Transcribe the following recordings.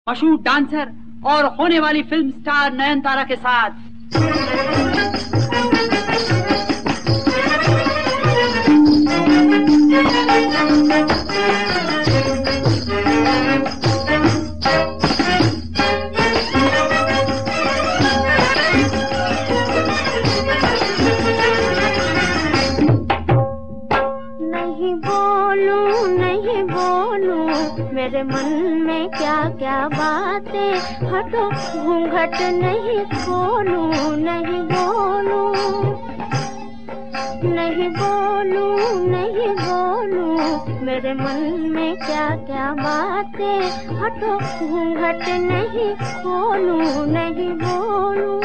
मशहूर डांसर और होने वाली फिल्म स्टार नयनतारा के साथ। नहीं बोलूं मेरे मन में क्या क्या बातें, हटो घूंघट नहीं खोलूं। नहीं बोलूं मेरे मन में क्या क्या बातें, हटो घूंघट नहीं खोलूं। नहीं बोलूं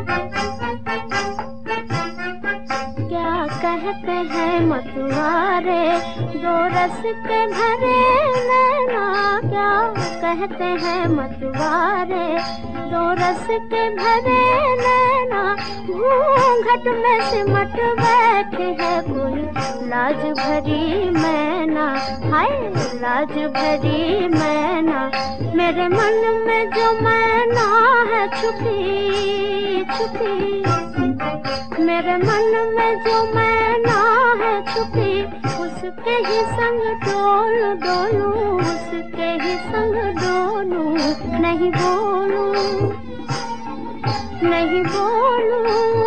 क्या कहते हैं मतवारे, दो रस के भरे नैना। क्या कहते हैं मतवारे, दो रस के भरे नैना। घूंघट में सिमट बैठे है कोई लाज भरी मैना। हाय लाज भरी मैना, मेरे मन में जो मैना है छुपी छुपी। मेरे मन में जो मैना है छुपी, उसके ही संग डोलूं, उसके ही संग डोलूं। नहीं बोलूं नहीं बोलूं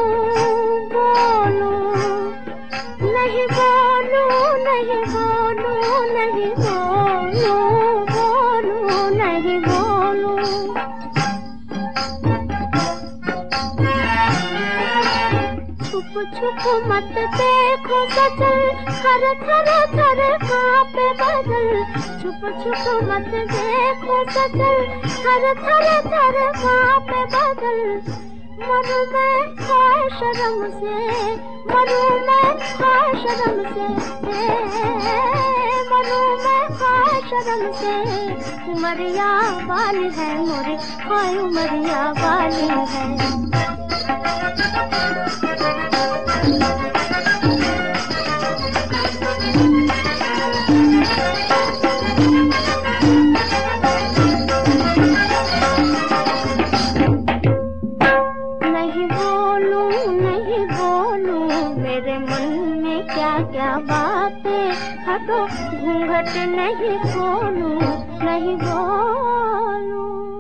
नहीं बोलूं नहीं बोलूं नहीं बोलूं नहीं बोलूं। छुप मत देखो सजल, थर थर थर कांपे बदल। छुप मत देखो सजल, थर थर थर कांपे बदल। मरूं मैं हाय शर्म से, मरूं मैं हाय शर्म से, मरूं मैं हाय शर्म से। उमरिया वाली है मोरी, हाय उमरिया वाली है। नहीं बोलूं मेरे मन में क्या क्या बातें, हटो घूंघट नहीं खोलूं। नहीं बोलूं।